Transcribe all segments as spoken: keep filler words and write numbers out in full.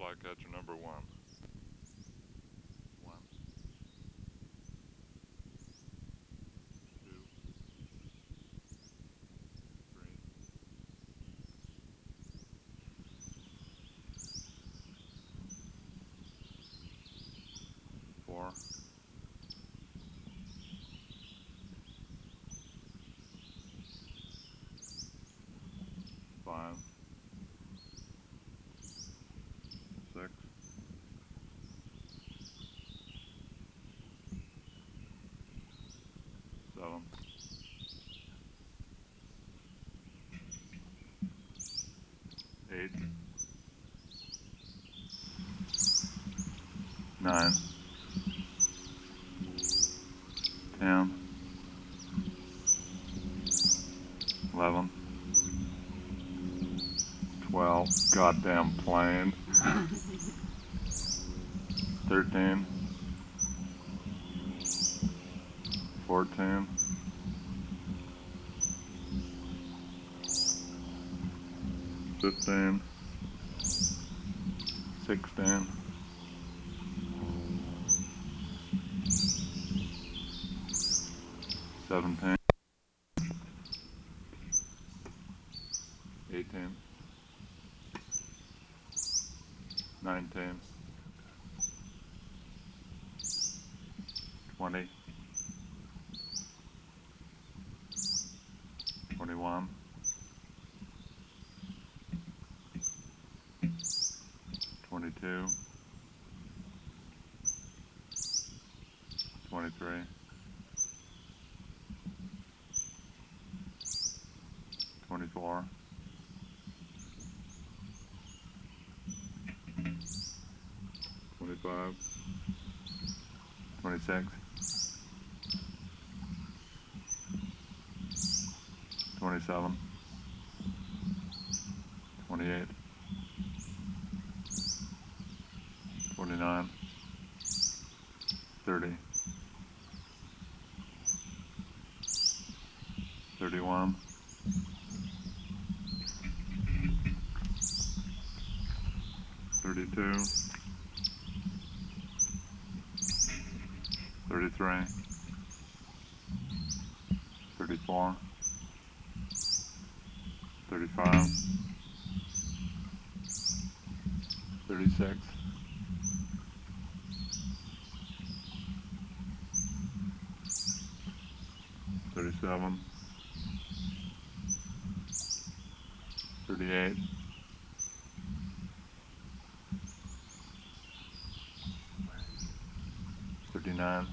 flycatcher number one. One, two, three, four, five, six, seven, eight, nine, ten, eleven, twelve, goddamn plane, thirteen, fourteen, fifteen, sixteen, seventeen, eighteen, nineteen, twenty, twenty-one, twenty-two, twenty-three, twenty-four, twenty-five, twenty-six, twenty-seven, twenty-eight, twenty-nine, thirty, thirty-one, thirty-two, thirty-three, thirty-four, thirty-five, thirty-six, thirty-seven, thirty-eight, thirty-nine,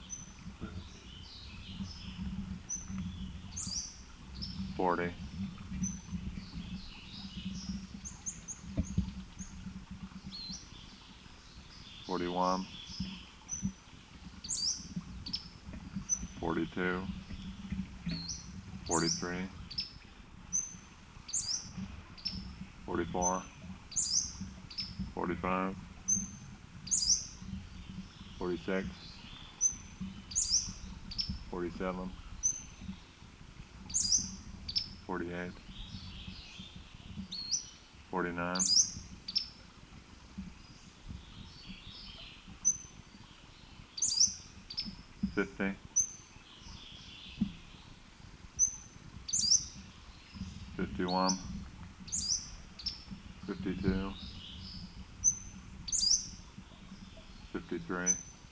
forty, forty-one, forty-two, forty-three, forty-four, forty-five, forty-six, forty-seven, forty-eight, forty-nine, fifty, fifty-one, fifty-two, fifty-three,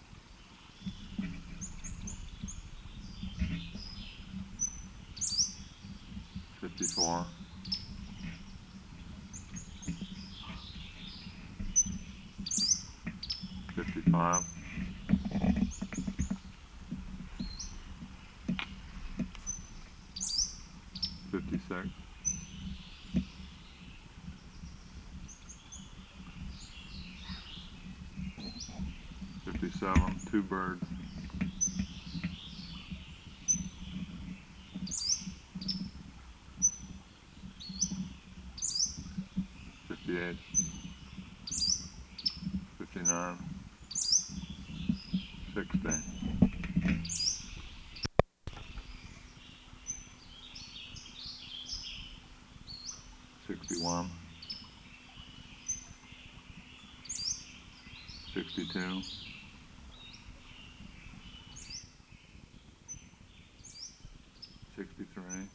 fifty-four, fifty-five, fifty-six, fifty-seven, two birds, fifty-eight, fifty-nine, sixty, sixty-one, sixty-two, sixty-three,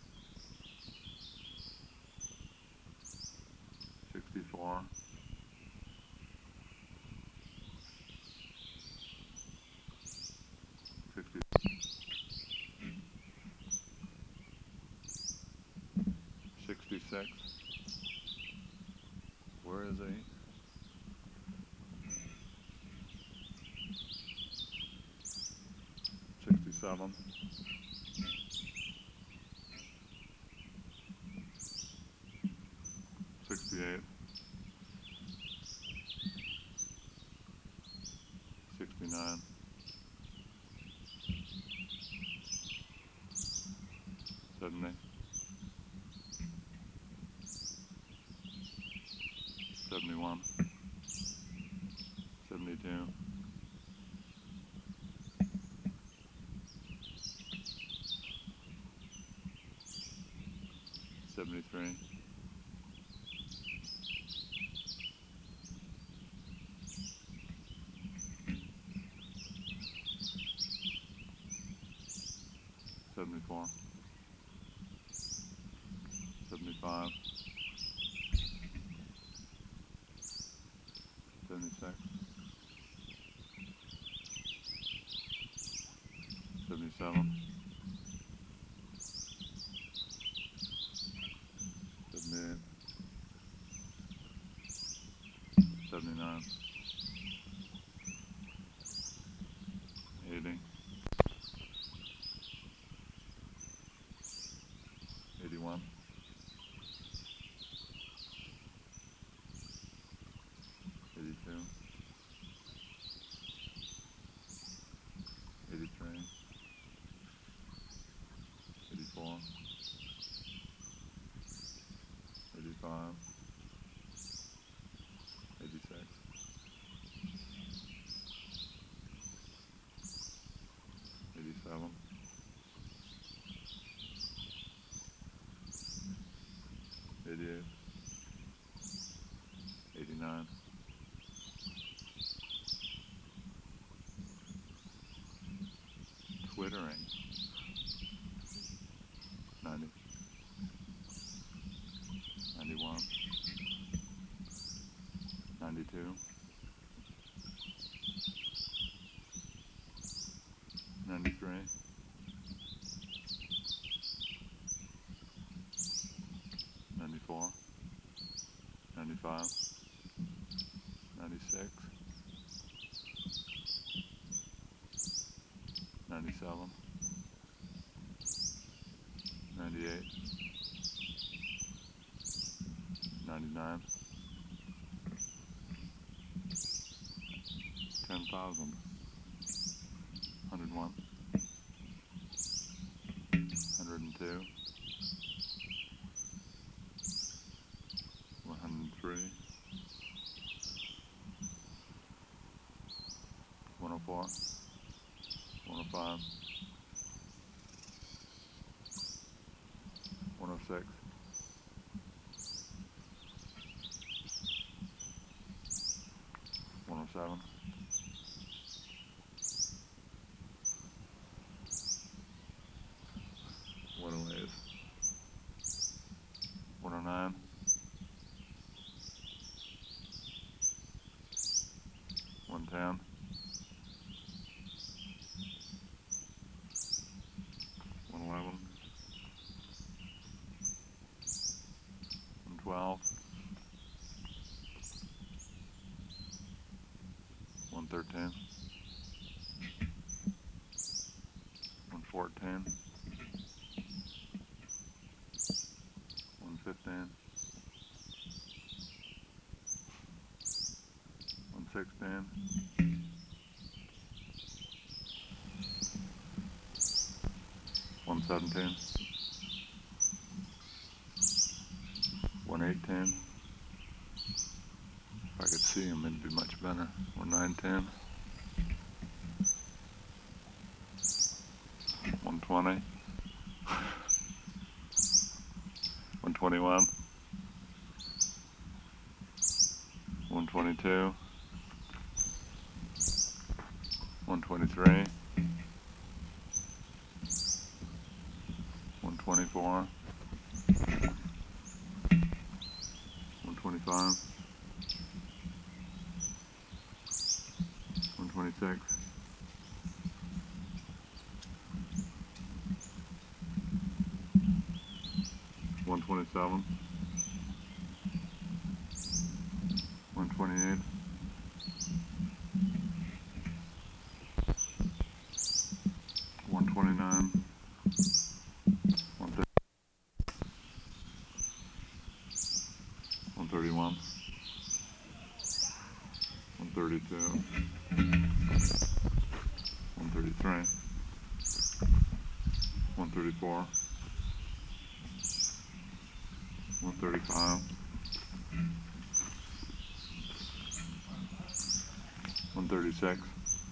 sixty-four, sixty, sixty-six. Where is he? Sixty-seven, sixty-eight, sixty-nine, seventy, seventy-one, seventy-two, seventy-three, seventy-four, seventy-five, seventy-six, seventy-seven, seventy-eight, seventy-nine, eighty, eighty-one, eighty-two, eighty-three, eighty-four, eighty-five, eighty-six, eighty-seven, eighty-eight, eighty-nine, twittering, ninety, ninety-one, ninety-two, ninety-three, ninety-four, ninety-five, ninety-six, ninety-seven, ninety-eight, ninety-nine, ten thousand, one hundred one, one hundred two, one hundred three, one oh four, one oh five, one oh six, one oh seven, one oh eight, one oh nine, one ten, one eleven, one twelve, one thirteen, one fourteen, one fifteen, one sixteen, one seventeen, one eighteen. If I could see him, it'd be much better. one nineteen, one twenty, one twenty-one, one twenty-two, one twenty-three, one twenty-four, one twenty-five, one twenty-six, one twenty-seven, one twenty-eight, one twenty-nine, one thirty, one thirty-one, one thirty-two, one thirty-three, one thirty-four, one thirty-five, one thirty-six,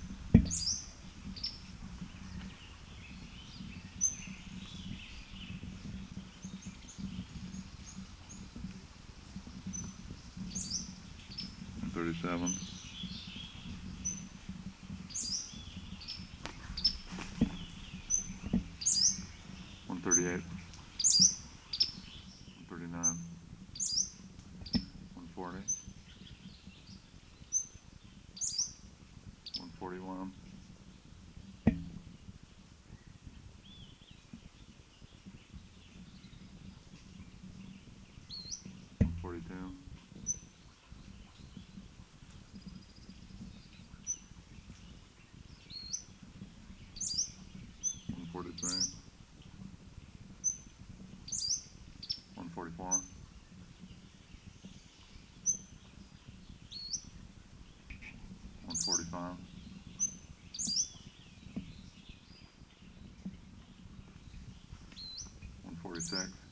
one thirty-seven, one thirty-eight, one thirty-nine, one forty, one forty-one, one forty-two, one forty-three, one forty-four, one forty-five, one forty-six,